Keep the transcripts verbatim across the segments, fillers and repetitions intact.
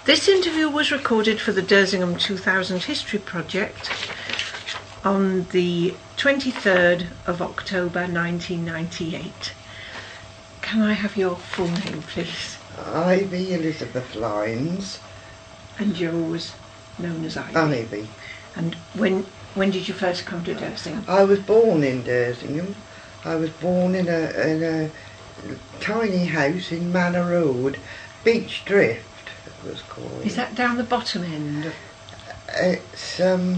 This interview was recorded for the Dersingham two thousand History Project on the twenty-third of October nineteen ninety-eight. Can I have your full name, please? Ivy Elizabeth Lyons. And you're always known as Ivy? Ivy. And when when did you first come to Dersingham? I was born in Dersingham. I was born in a, in a tiny house in Manor Road, Beech Drift it was called. Is that down the bottom end? It's, um,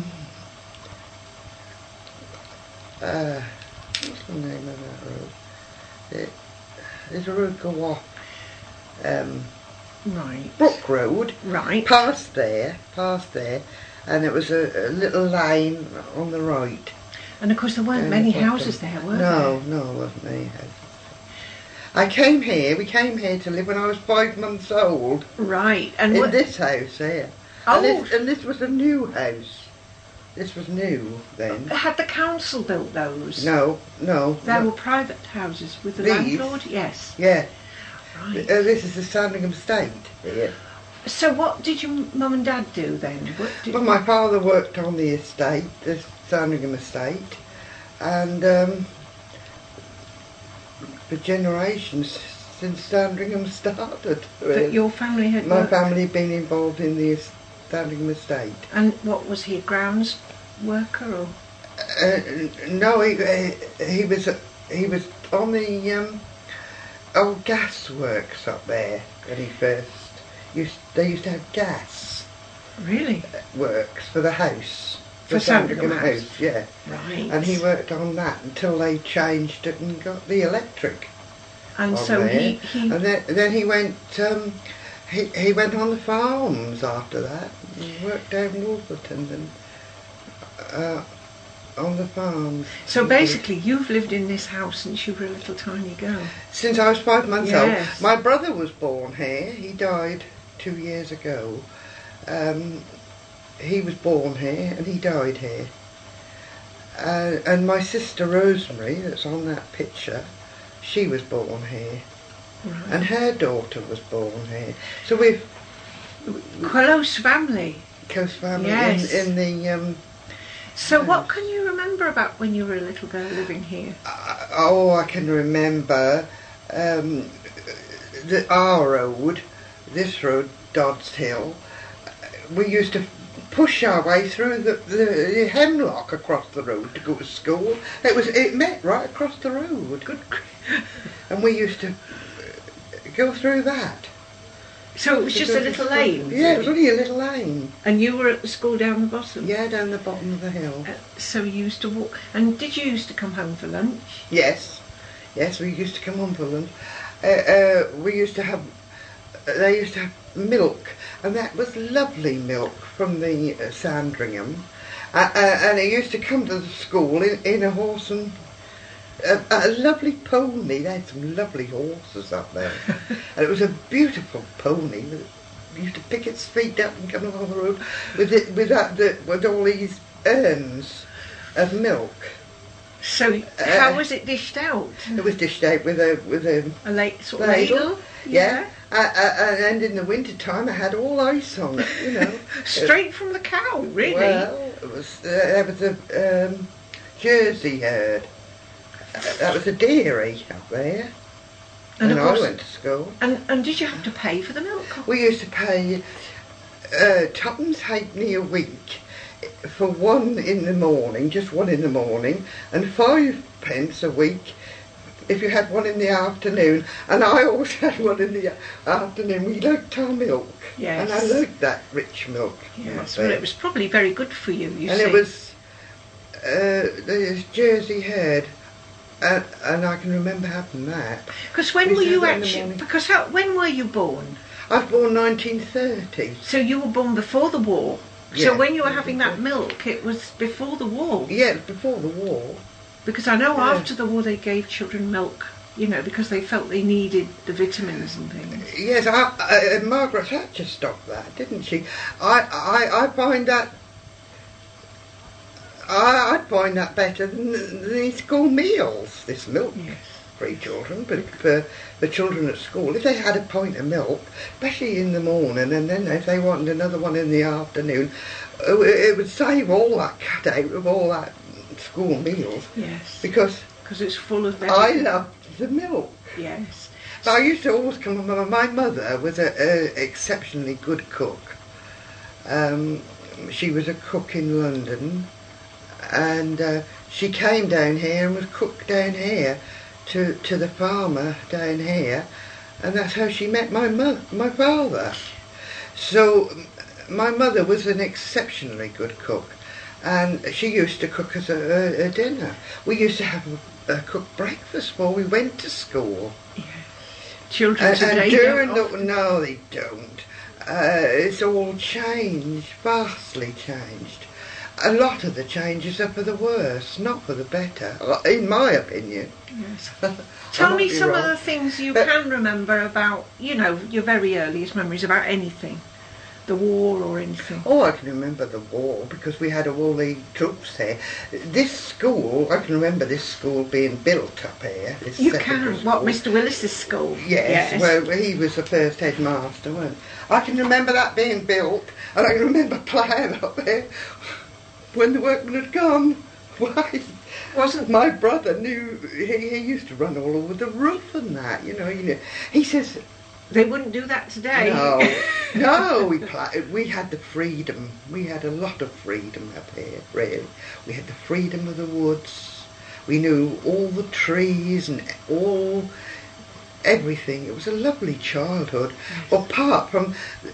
uh, what's the name of that road? It, there's a road go off, um, right. Brook Road, right. past there, past there, and it was a, a little lane on the right. And of course there weren't Down many the bottom. houses there, were no, there? No, no, there wasn't many houses. I came here, we came here to live when I was five months old. Right. And in what... this house here. Oh. And this, and this was a new house. This was new then. Had the council built those? No, no. There no. were private houses with the These? landlord? Yes. Yeah. Right. Uh, this is the Sandringham estate here. So what did your mum and dad do then? What did... Well, my father worked on the estate, the Sandringham estate, and um, for generations since Sandringham started. But your family had My worked... family had been involved in the Sandringham estate. And what was he, a grounds worker or...? Uh, no, he, uh, he was uh, he was on the um, old gas works up there when he first used. They used to have gas Really? works for the house. For the Sandringham House, House? yeah. Right. And he worked on that until they changed it and got the electric. And on so there. he... he... And then, then he went. Um, he he went on the farms after that. He worked down Wolverton and uh, on the farms. So basically you've lived in this house since you were a little tiny girl? Since I was five months Yes. old. My brother was born here. He died two years ago. Um, he was born here and he died here. Uh, and my sister Rosemary, that's on that picture, she was born here. Right. And her daughter was born here. So we've Close family. close family Yes. in, in the... Um, So Yes. what can you remember about when you were a little girl living here? uh, oh, I can remember um, the our road, this road, Dodds Hill. We used to push our way through the, the hemlock across the road to go to school. It was it met right across the road. Good, and we used to go through that. So it was just a little lane? Yeah, it was only a little lane. And you were at the school down the bottom? Yeah, down the bottom of the hill. Uh, so you used to walk. And did you used to come home for lunch? Yes, yes, we used to come home for lunch. Uh, uh, we used to have, they used to have milk, and that was lovely milk from the uh, Sandringham. Uh, uh, and it used to come to the school in, in a horse and a, a lovely pony. They had some lovely horses up there, and it was a beautiful pony. We used to pick its feet up and come along the road with it, with that, the, with all these urns of milk. So how was it dished out? It was dished out with a with a A late sort of ladle. ladle? Yeah, uh, uh, and in the winter time, I had all ice on it. You know, Straight from the cow, really? Well, it was uh, there was a um, Jersey herd. Uh, that was a dairy up there. And when of course, I went to school. And and did you have to pay for the milk? We used to pay uh, tuppence halfpenny a week for one in the morning, just one in the morning, and five pence a week if you had one in the afternoon. And I always had one in the afternoon. We liked our milk. Yes. And I liked that rich milk. Yes, well, it was probably very good for you, you and see. it was uh, the Jersey herd. And, and I can remember having that. Because when We were used to you have that in the actually... morning. Because how, when were you born? I was born nineteen thirty. So you were born before the war? Yeah. So when you were having that milk, it was before the war? Yeah, it was before the war. Because I know Yeah. after the war they gave children milk, you know, because they felt they needed the vitamins and things. Yes, I, uh, Margaret Thatcher stopped that, didn't she? I, I, I find that I, I find that better than the, the school meals. This milk, Yes. free children, but for the children at school, if they had a pint of milk, especially in the morning, and then if they wanted another one in the afternoon, it would save all that cut out of all that school meals. Yes. Because Because it's full of I everything. loved the milk. Yes. But I used to always come. My mother was a, a exceptionally good cook. Um, she was a cook in London, and uh, she came down here and was cooked down here to to the farmer down here, and that's how she met my mo- my father. So my mother was an exceptionally good cook, and she used to cook us a, a, a dinner. We used to have a, a cooked breakfast before we went to school. Yeah. Children And, today and during don't the, often- no, they don't. Uh, it's all changed, vastly changed. A lot of the changes are for the worse, not for the better, in my opinion. Yes. I Tell might me be some wrong. of the things you But- can remember about, you know, your very earliest memories about anything, the war or anything. Oh, I can remember the war because we had all the troops there. This school, I can remember this school being built up here. This You secondary can. What, school. Mister Willis's school? Yes, well, he was the first headmaster, wasn't he? I can remember that being built, and I can remember playing up there when the workmen had gone. Why? Wasn't My brother knew, he, he used to run all over the roof and that, you know. You know. He says, they wouldn't do that today? no, no, we pla- we had the freedom. We had a lot of freedom up here, really. We had the freedom of the woods. We knew all the trees and all, everything. It was a lovely childhood. Apart from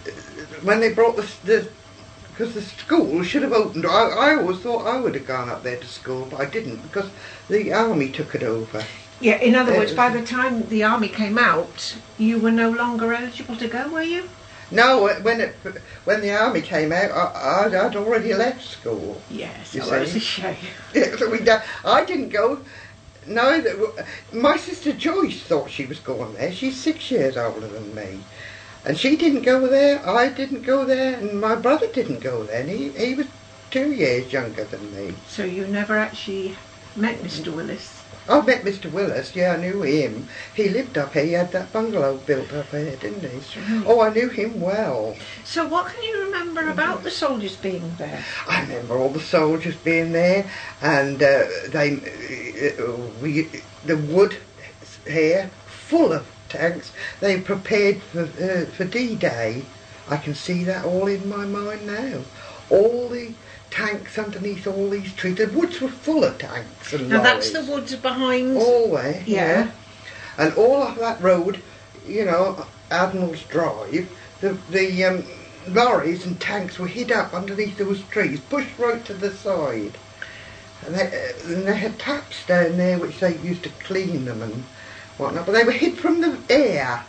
when they brought the, the because the school should have opened. I, I always thought I would have gone up there to school, but I didn't because the army took it over. Yeah, in other words, Uh, by the time the army came out, you were no longer eligible to go, were you? No, when it when the army came out, I, I'd, I'd already left school. Yes, You oh, that's see? a shame. Yeah, so we da- I didn't go. No, that- my sister Joyce thought she was going there. She's six years older than me, and she didn't go there. I didn't go there, and my brother didn't go there. And he he was two years younger than me. So you never actually met Mister Willis? I met Mister Willis. Yeah, I knew him. He lived up here. He had that bungalow built up here, didn't he? Right. Oh, I knew him well. So what can you remember about the soldiers being there? I remember all the soldiers being there, and uh, they, uh, we, the wood here full of tanks. They prepared for uh, for D-Day. I can see that all in my mind now. All the tanks underneath all these trees. The woods were full of tanks and Now that's lorries. the woods behind. All the way, Yeah. yeah. And all of that road, you know, Admiral's Drive, the the um, lorries and tanks were hid up underneath those trees, pushed right to the side. And they, uh, and they had taps down there which they used to clean them and whatnot, but they were hid from the air.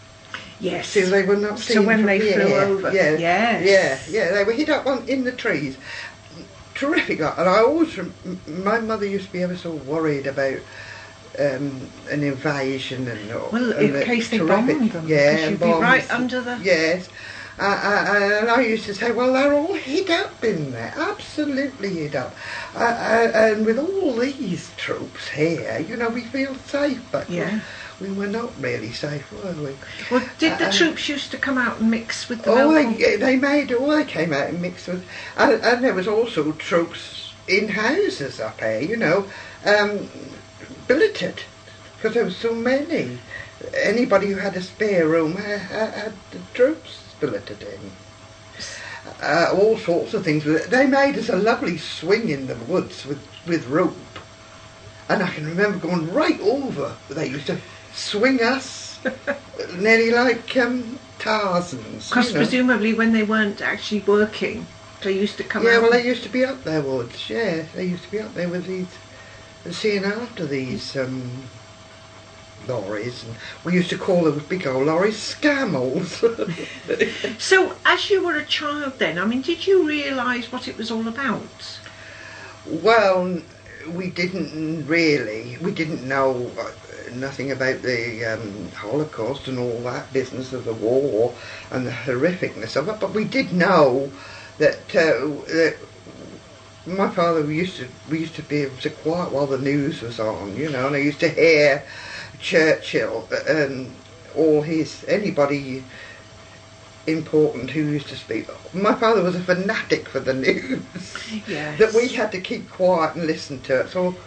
Yes. So they were not So seen when from they the flew air. over. Yeah, Yes. yeah, yeah. They were hid up on, in the trees. Terrific. And I always, rem- my mother used to be ever so worried about um, an invasion and all. Well, and in the case they terrific- bombed them, yeah, because and you'd be bombs. right under the- Yes. Uh, uh, and I used to say, well, they're all hid up in there, absolutely hid up. Uh, uh, and with all these troops here, you know, we feel safe, but Yeah. we were not really safe, were we? Well, did the Uh, troops used to come out and mix with the Oh, local? they, they made, oh, they came out and mixed with, and, and there was also troops in houses up here, you know, um, billeted, because there were so many. Anybody who had a spare room had, had the troops billeted in. Uh, all sorts of things. They made us a lovely swing in the woods with, with rope. And I can remember going right over. They used to swing us nearly like um, Tarzans. Because you know. presumably when they weren't actually working, they used to come Yeah, out. well, they used to be up there woods. Yeah, they used to be up there with these, and seeing after these um, lorries, and we used to call those big old lorries scamels. So, as you were a child then, I mean, did you realise what it was all about? Well, we didn't really. We didn't know uh, nothing about the um, Holocaust and all that business of the war and the horrificness of it, but we did know that, uh, that my father we used to we used to be able to quiet while the news was on, you know, and I used to hear Churchill, and all his, anybody important who used to speak. My father was a fanatic for the news. Yes. That we had to keep quiet and listen to it. So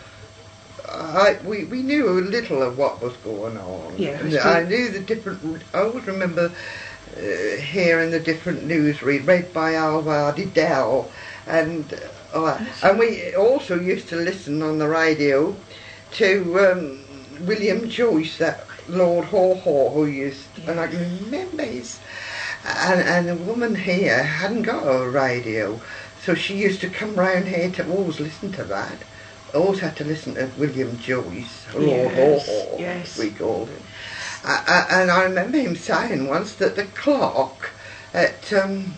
I, we, we knew a little of what was going on. Yeah, and I knew the different, I always remember uh, hearing the different news read, read by Alvar Dell, and uh, and we also used to listen on the radio to um, William Joyce, that Lord Haw Haw who used, yes. and I can remember his, and, and a woman here hadn't got a radio, so she used to come round here to always listen to that. I always had to listen to William Joyce, Lord Yes, Haw Haw, yes. we called him. Uh, uh, and I remember him saying once that the clock at, um,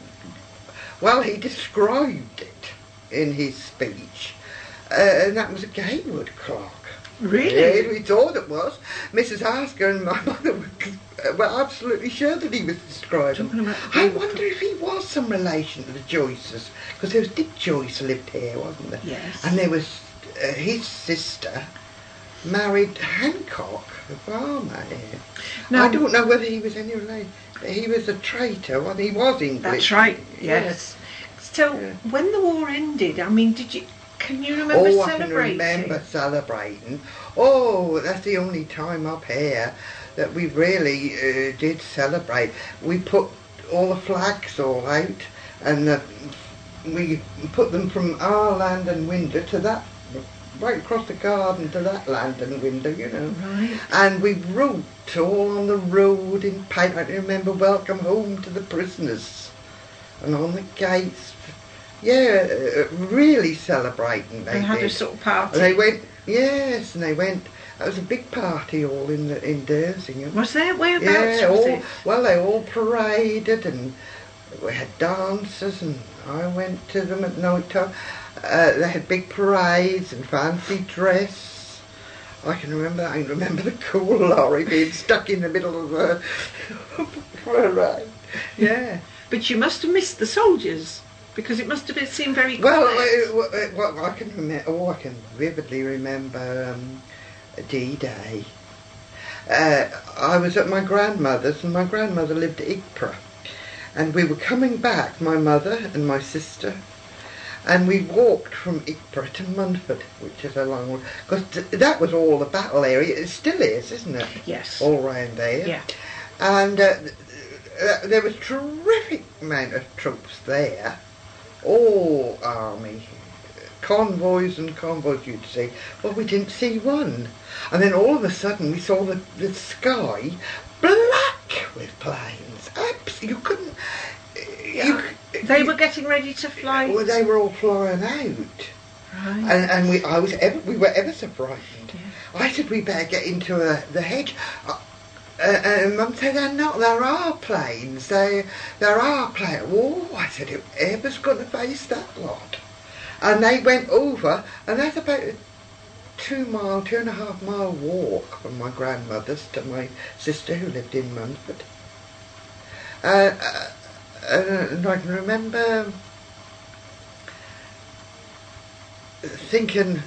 well, he described it in his speech, uh, and that was a Gatewood clock. Really? Yeah, we thought it was. Missus Asker and my mother were, were absolutely sure that he was describing. Talking about I Gatewood wonder if he was some relation to the Joyces, because there was Dick Joyce lived here, wasn't there? Yes. And there was uh, his sister married Hancock, the farmer here. Now, I don't know whether he was any relation. He was a traitor. Well, he was English. that's right. Yes. So Yeah. when the war ended, I mean, did you? Can you remember Oh, I can celebrating? remember celebrating. Oh, that's the only time up here that we really uh, did celebrate. We put all the flags all out, and the, we put them from our land and window to that, right across the garden to that land and window, you know. Right. And we wrote all on the road in paint. I remember "Welcome home to the prisoners," and on the gates. Yeah, uh, really celebrating. They They had did. a sort of party. And they went, yes, and they went. It was a big party all in the in Dersingham. Was there? Whereabouts Yeah, was all it? well, they all paraded, and we had dances, and I went to them at night time. Uh, they had big parades and fancy dress. I can remember. I can remember the coal lorry being stuck in the middle of the parade. Yeah. But you must have missed the soldiers, because it must have been, seemed very Well, quiet. uh, well, I can remember. Oh, I can vividly remember um, D-Day. Uh, I was at my grandmother's, and my grandmother lived at Ypres, and we were coming back, my mother and my sister, and we walked from Ypres to Munford, which is a long way, because th- that was all the battle area. It still is, isn't it? Yes. All round there. Yeah. And uh, th- th- there was terrific amount of troops there. All army, convoys and convoys you'd see. Well, we didn't see one. And then all of a sudden we saw the, the sky black with planes. Abs- you couldn't... You, They you, were getting ready to fly. Well, they were all flying out. Right. And, and we, I was ever, we were ever so frightened. Yeah. I said, we better get into a, the hedge. Uh, Uh, and Mum said, they're not, there are planes, they, there are planes. Oh, I said, whoever's going to face that lot. And they went over, and that's about a two mile, two and a half mile walk from my grandmother's to my sister who lived in Munford. Uh, uh, and I can remember thinking,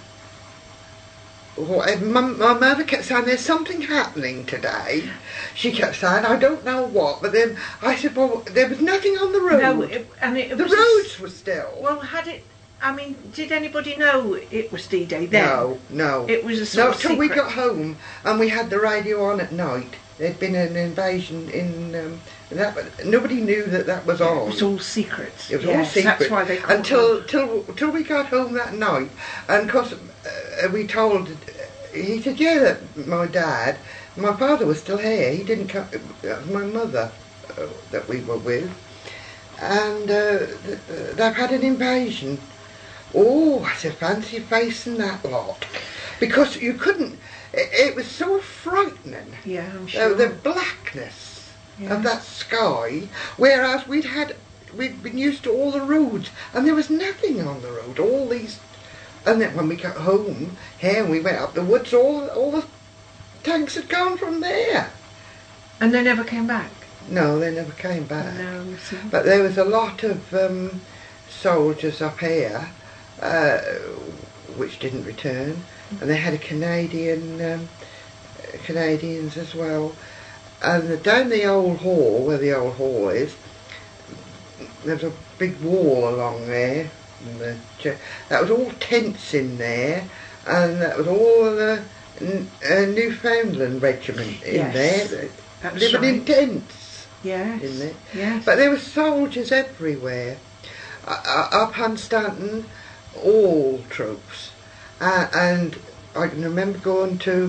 my, my mother kept saying, there's something happening today. She kept saying, I don't know what, but then I said, well, there was nothing on the road. No, it, and it the was a roads s- were still. Well, had it? I mean, did anybody know it was D-Day then? no, no. It was a sort No, of till we secret. got home and we had the radio on at night. There'd been an invasion in... Um, that, nobody knew that that was on. It was all secrets. It was yes, all secret. That's why they called until it. till till we got home that night, and of course uh, we told. He said, "Yeah, that my dad, my father was still here. He didn't come. It was my mother uh, that we were with, and uh, th- they've had an invasion." Oh, I said, fancy facing that lot, because you couldn't. It, it was so frightening. Yeah, I'm Uh, sure. the blackness Yeah. of that sky, whereas we'd had, we'd been used to all the roads, and there was nothing on the road. All these, and then when we got home here, and we went up the woods. All all the tanks had gone from there. And they never came back. No, they never came back. No. So. But there was a lot of um, soldiers up here, uh, which didn't return, and they had a Canadian um, Canadians as well. And down the old hall, where the old hall is, there's a big wall along there. And the ch- that was all tents in there, and that was all the n- uh, Newfoundland regiment in Yes, there, that's living right. in tents Yes. in there. Yes. But there were soldiers everywhere. Uh, uh, up Hunstanton, all troops. Uh, and I can remember going to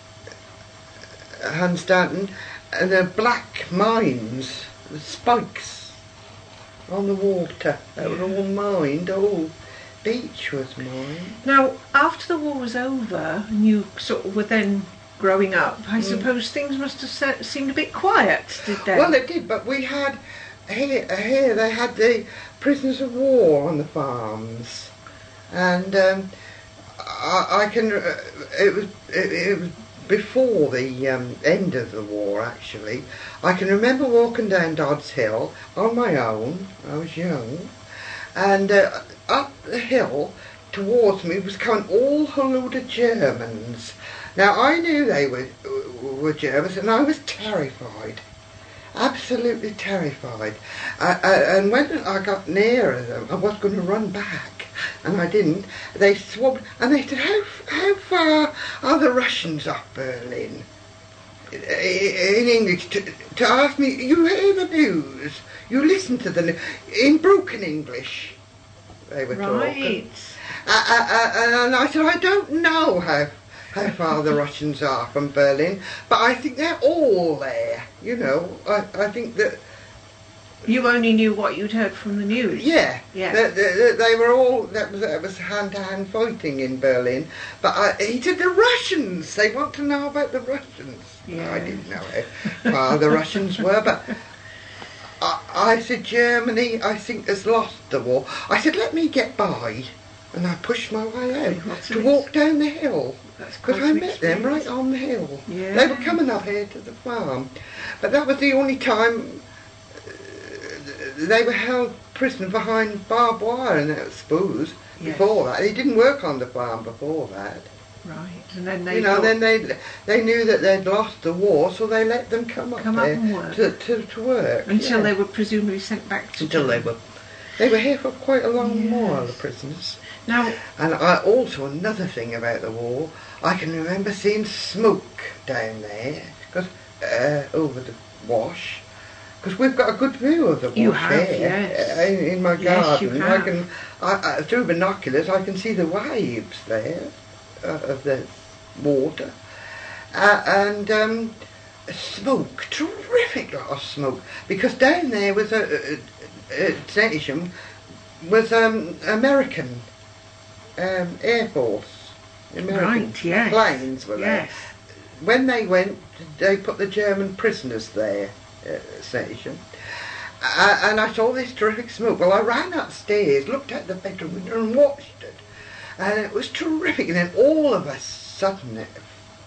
Hunstanton, and the black mines, the spikes on the water, that was all mined. The whole beach was mined. Now, after the war was over, and you sort of were then growing up, I Mm. suppose things must have se- seemed a bit quiet, did they? Well, they did, but we had here. Here they had the prisoners of war on the farms, and um, I, I can. Uh, it was it, it was before the um, end of the war. Actually, I can remember walking down Dodds Hill on my own. I was young, and uh, up the hill towards me was coming all a load of Germans. Now I knew they were were Germans, and I was terrified. Absolutely terrified. I, I, and when I got nearer them, I was going to run back, and I didn't. They swabbed, and they said, how, how far are the Russians off Berlin? In English, to, to ask me, you hear the news, you listen to the news, in broken English, they were talking. Right. Uh, uh, uh, and I said, I don't know how how far the Russians are from Berlin, but I think they're all there, you know. I, I think that... You only knew what you'd heard from the news. Yeah, Yeah. That, that, they were all, that was, that was hand-to-hand fighting in Berlin, but I, he said the Russians, they want to know about the Russians. Yeah. I didn't know how far the Russians were, but I, I said Germany, I think, has lost the war. I said, let me get by, and I pushed my way out What's to it? walk down the hill. That's Because quite I an met them experience. right on the hill. Yeah. They were coming up here to the farm. But that was the only time uh, they were held prisoner behind barbed wire and that, I suppose. Yes. Before that. They didn't work on the farm before that. Right. And then they you know, thought, then they they knew that they'd lost the war, so they let them come up Come up there and work. To, to, to work. until yeah. they were presumably sent back to Until they Germany. were... They were here for quite a long Yes. while, the prisoners. Now, And I, also another thing about the war, I can remember seeing smoke down there, cause, uh, over the wash, because we've got a good view of the wash You have, here, yes. uh, in, in my Yes, you garden. have. I can, I, I, through binoculars, I can see the waves there uh, of the water, uh, and um, smoke, terrific lot of smoke, because down there was a, a, a station was um, American um, Air Force. American Right, yes. planes were there. yes. When they went, they put the German prisoners there, uh, station. Uh, and I saw this terrific smoke. Well, I ran upstairs, looked at the bedroom window and watched it. And it was terrific. And then all of a sudden it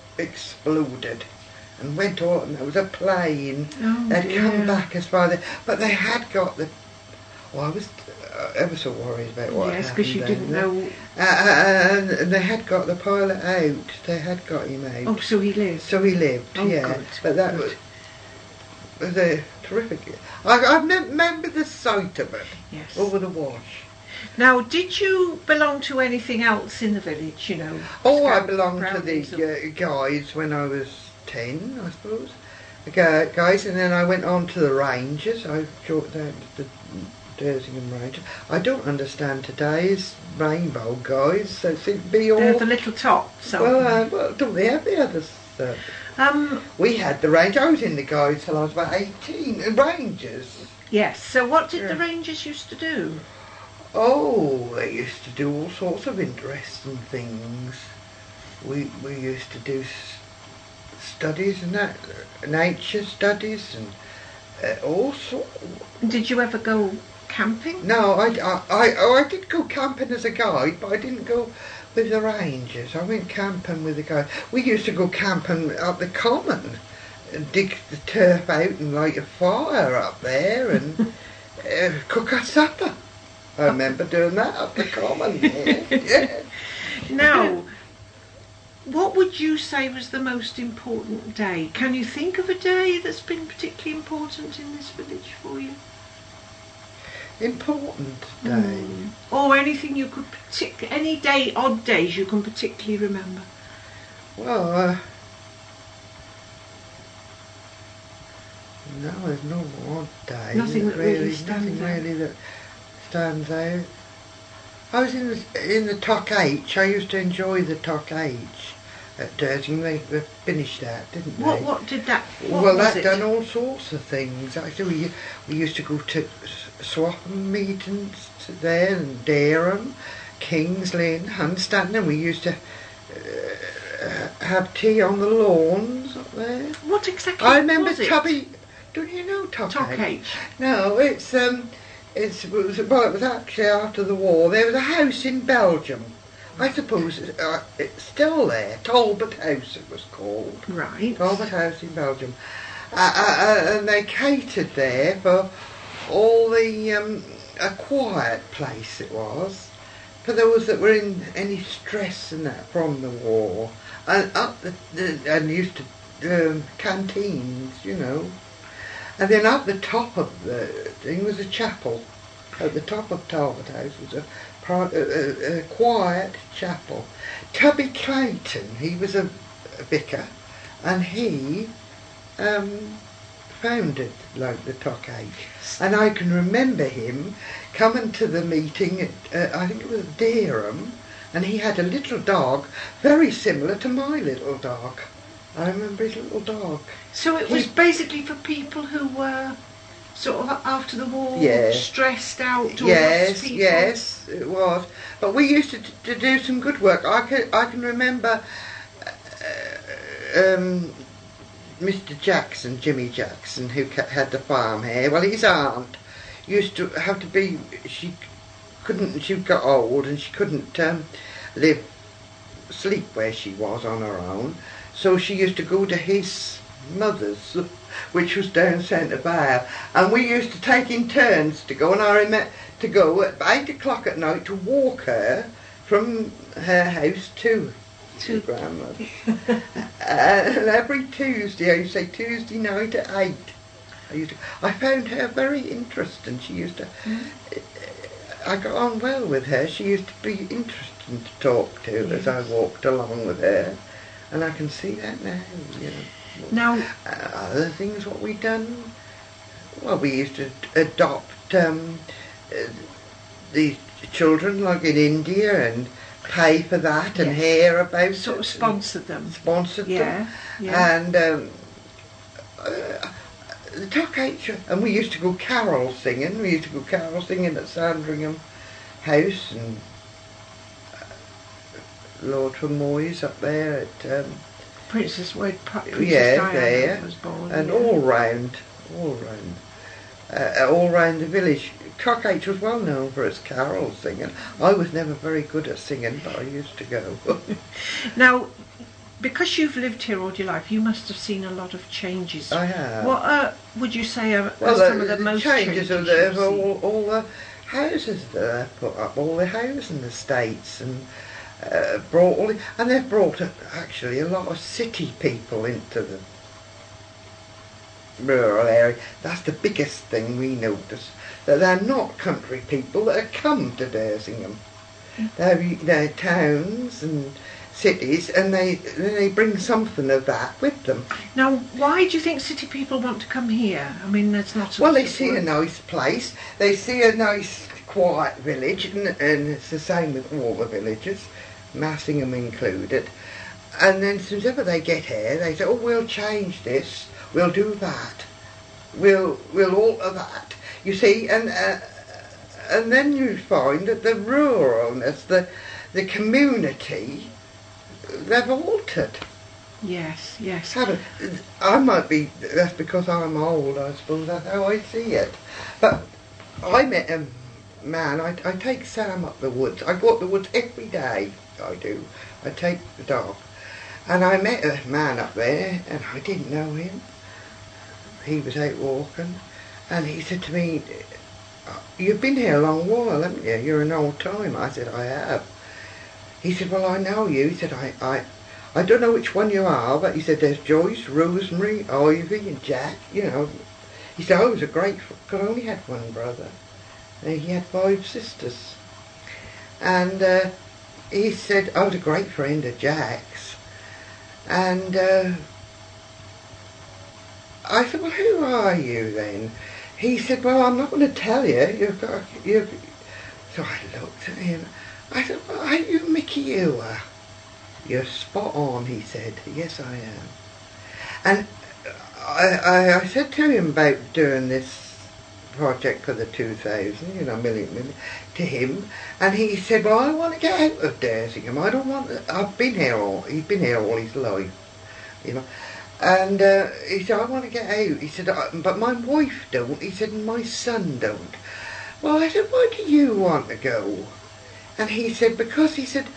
exploded and went on. And there was a plane. Oh, They'd dear. come back as far as... But they had got the... Well, I was uh, ever so worried about what Yes, had because you happened didn't down know. there. Uh, and, and they had got the pilot out. They had got him out. Oh, so he lives. So he lived, Oh, yeah. good, But that good. was, was a terrific... I, I mem- remember the sight of it Yes. over the wash. Now, did you belong to anything else in the village? You know. Oh, I Scouts, belonged to the Brownies, or- uh, guides when I was ten, I suppose. The gu- guys, and then I went on to the Rangers. I joined down to the Dersingham Rangers. I don't understand today's rainbow guys. So seem to be all... They're the little tops. aren't well, they? uh, well, don't they have the other stuff? Um. We had the Rangers. I was in the guides till I was about eighteen. Uh, Rangers. Yes. So, what did the Yeah. Rangers used to do? Oh, they used to do all sorts of interesting things. We we used to do s- studies and that, uh, nature studies and uh, all sorts. Did you ever go camping? No, I, I, I, oh, I did go camping as a guide, but I didn't go with the Rangers. I went camping with the guide. We used to go camping up the common and dig the turf out and light a fire up there and uh, cook our supper. I remember doing that up the common. Yeah. Yeah. Now, What would you say was the most important day? Can you think of a day that's been particularly important in this village for you? Important day. Mm. Or anything you could partic- any day, odd days you can particularly remember? Well, uh, no, there's no odd day. Nothing that really, really stands nothing out. really that stands out. I was in the, in the Toc H. I used to enjoy the Toc H at Derting. They, they finished that, didn't they? What what did that? What well, was that it? done all sorts of things. Actually, we we used to go to Swaffham meetings there and Dereham, Kings Lynn, Hunstanton. We used to uh, have tea on the lawns up there. What exactly? I remember was it? Tubby. Don't you know Toc Toc H? H. No, it's um, it's it was, well, it was actually after the war. There was a house in Belgium. I suppose it's, uh, it's still there. Talbot House it was called. Right. Talbot House in Belgium, uh, uh, uh, and they catered there for all the um, a quiet place it was for those that were in any stress and that from the war, and up the, the and used to um, canteens, you know. And then up the top of the thing was a chapel. At the top of Talbot House was a, pri- a, a, a quiet chapel. Tubby Clayton, he was a, a vicar, and he um, founded like the Toc H. And I can remember him coming to the meeting at, uh, I think it was Dereham, and he had a little dog very similar to my little dog. I remember his little dog. So it He- was basically for people who were sort of after the war, Yeah. stressed out. Or Yes, lost people. yes, it was. But we used to, to do some good work. I can I can remember uh, um, Mister Jackson, Jimmy Jackson, who ca- had the farm here. Well, his aunt used to have to be. She couldn't. She got old and she couldn't um, live sleep where she was on her own. So she used to go to his mother's, which was down Centre Vale, and we used to take in turns to go, and I remember to go at eight o'clock at night to walk her from her house to to grandmother. And every Tuesday, I used to say Tuesday night at eight. I used to. I found her very interesting. She used to. Mm. I got on well with her. She used to be interesting to talk to Yes. as I walked along with her, and I can see that now. You know. Now, Uh, other things what we done, well, we used to adopt um, uh, the children like in India and pay for that and Yes. hear about sort of it sponsored them. and sponsored them. Yeah, yeah. And um, uh, the Toc H, and we used to go carol singing. We used to go carol singing at Sandringham House and uh, Lord Trelawney's up there at. Um, Princess where Pa- Princess Yeah, Diana there. was born. and yeah. all round, all round, uh, all round the village. Toc H was well known for its carol singing. I was never very good at singing, but I used to go. Now, because you've lived here all your life, you must have seen a lot of changes. I have. What uh, would you say are, are well, some the, of the, the most changes changes are there you've for seen? all, all the houses that they put up, all the housing estates, and uh, brought all the, and they've brought uh, actually a lot of city people into the rural area. That's the biggest thing we notice, that they're not country people that have come to Dersingham. They're, they're towns and cities, and they they bring something of that with them. Now, why do you think city people want to come here? I mean, there's not a Well, lot they of see a work. nice place, they see a nice quiet village, and, and it's the same with all the villages, Massingham included. And then as soon as ever they get here, they say, oh, we'll change this, we'll do that, we'll we'll alter that. You see, and uh, and then you find that the ruralness, the the community, they've altered. Yes, yes. Haven't- I might be, that's because I'm old, I suppose, that's how I see it. But I met a man, I, I take Sam up the woods, I go up the woods every day, I do, I take the dog. And I met a man up there, and I didn't know him. He was out walking, and he said to me, you've been here a long while, haven't you? You're an old timer. I said, I have. He said, well, I know you. He said, I, I, I don't know which one you are, but he said there's Joyce, Rosemary, Ivy and Jack, you know. He said I was a great, because I only had one brother, and he had five sisters. And uh, he said I was a great friend of Jack's. And uh, I said, well, who are you then? He said, well, I'm not going to tell you. You've got, you've... So I looked at him. I said, well, are you Mickey Ewer? You're spot on, he said. Yes, I am. And I, I, I said to him about doing this project for the two thousand, you know, million, million, to him, and he said, well, I want to get out of Dersingham. I don't want to, I've been here all, he's been here all his life, you know. And uh, he said, I want to get out. He said, but my wife don't. He said, and my son don't. Well, I said, why do you want to go? And he said, because he said,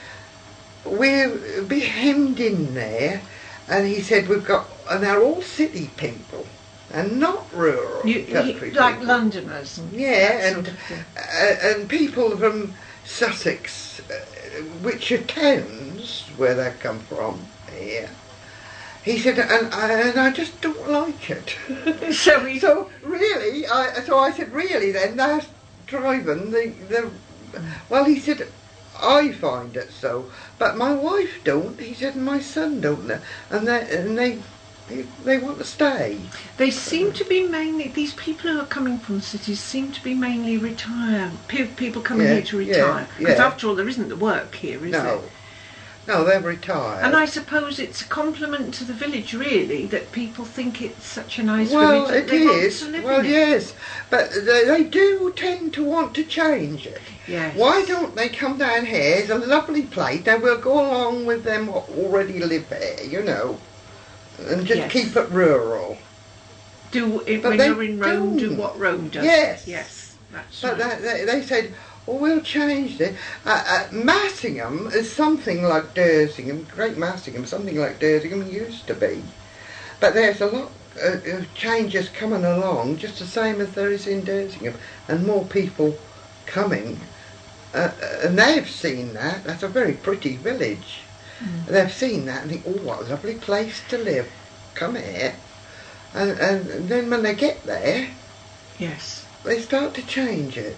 we'll be hemmed in there. And he said, we've got, and they're all city people and not rural you, country you, like people. Londoners. And yeah, sort and, of thing. uh, and people from Sussex, uh, which are towns where they come from here. He said, and I, and I just don't like it. So, he, so really, I, so I said, really then, that's driving the, the, well, he said, I find it so, but my wife don't, he said, and my son don't, and they, and they, they, they want to stay. they seem to be mainly, these people who are coming from the cities seem to be mainly retired, pe- people coming Yeah, here to yeah, retire. Because yeah. after all, there isn't the work here, is No, there? no, they're retired. And I suppose it's a compliment to the village, really, that people think it's such a nice Well, village that it they want is. to live Well, in it. yes, but they, they do tend to want to change it. Yes. Why don't they come down here? It's a lovely place. Now we'll go along with them what already live here, you know, and just Yes. keep it rural. Do it But when they you're in Rome, do don't. what Rome does. Yes. Yes, that's But right. that, they, they said, oh, we'll change it. Uh, uh, Massingham is something like Dersingham, Great Massingham, something like Dersingham used to be. But there's a lot uh, of changes coming along, just the same as there is in Dersingham, and more people coming. Uh, and they've seen that. That's a very pretty village. Mm. They've seen that and think, oh, what a lovely place to live. Come here. And, and then when they get there, Yes. they start to change it.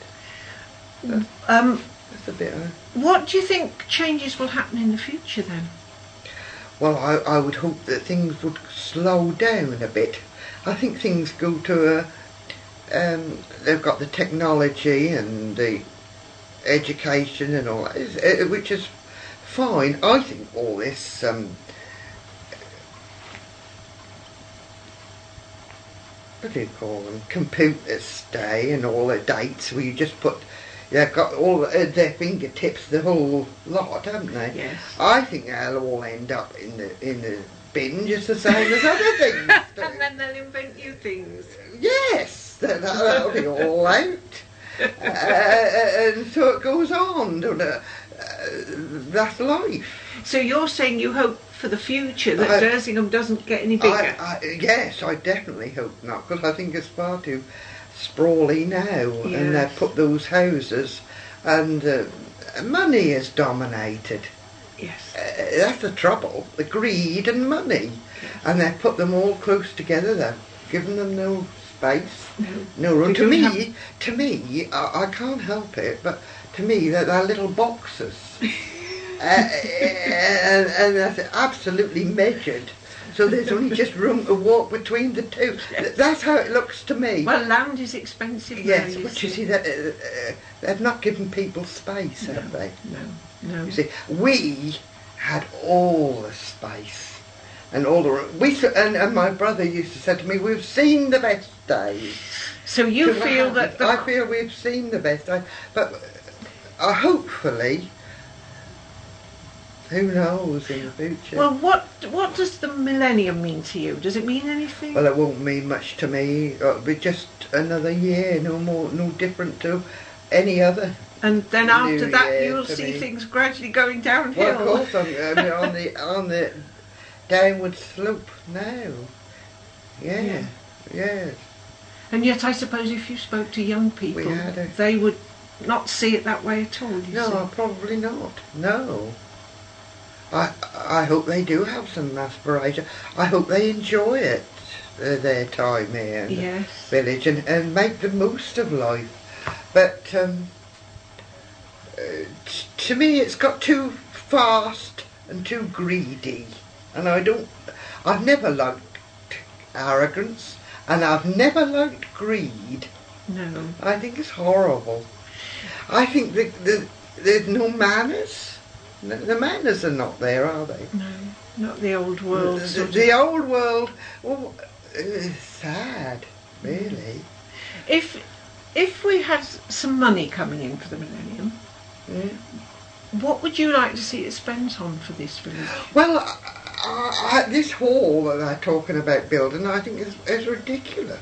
Um, That's a bit of... what do you think changes will happen in the future then? Well, I, I would hope that things would slow down a bit. I think things go to a... Um, they've got the technology and the education and all that, uh, which is fine. I think all this... Um, what do you call them? Computers day and all the dates where you just put... They've got all at their fingertips, the whole lot, haven't they? Yes. I think they'll all end up in the in the bin just the same as other things. And then they'll invent new things. Yes, that, that'll be all out. uh, and so it goes on. Don't it? Uh, that's life. So you're saying you hope for the future that I- Dersingham doesn't get any bigger? I, I, yes, I definitely hope not, because I think it's far too sprawly now, and Yes. they've put those houses, and uh, money is dominated. Yes. Uh, that's the trouble, the greed and money. And they've put them all close together, they've given them no space, No. no room. They To don't me, have- to me, I, I can't help it, but to me they're, they're little boxes. uh, and, and that's absolutely measured. So there's only just room to walk between the two. Yes. That's how it looks to me. Well, land is expensive yes, now, you but you see. see, that uh, uh, they've not given people space, have they? No, no. You see, we had all the space and all the we s- and, and my brother used to say to me, "We've seen the best days." So you So I feel that haven't. the... I feel we've seen the best days, but uh, hopefully, who knows in the future? Well, what what does the millennium mean to you? Does it mean anything? Well, it won't mean much to me. It'll be just another year, no more, no different to any other. and then after New that, Year you'll to see me. things gradually going downhill. Well, of course, I'm, I mean, on the on the downward slope now. Yeah, Yeah. yes. And yet, I suppose if you spoke to young people, had a- they would not see it that way at all. You No, see. probably not. No. I, I hope they do have some aspiration. I hope they enjoy it, uh, their time here in Yes. the village, and, and make the most of life. But um, uh, t- to me it's got too fast and too greedy, and I don't, I've never liked arrogance, and I've never liked greed. No. I think it's horrible. I think that the, there's no manners. The, the manners are not there, are they? No, not the old world. The, sort the of. old world, well, it's sad, really. If if we had some money coming in for the millennium, Mm. what would you like to see it spent on for this village? Well, I, I, I, this hall that they're talking about building, I think is, is ridiculous.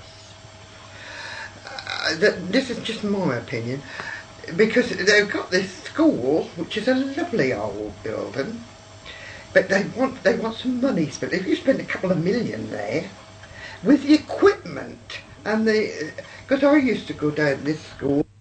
Uh, that, this is just my opinion, because they've got this school, which is a lovely old building, but they want they want some money spent. If you spend a couple of million there, with the equipment and the, because I used to go down this school.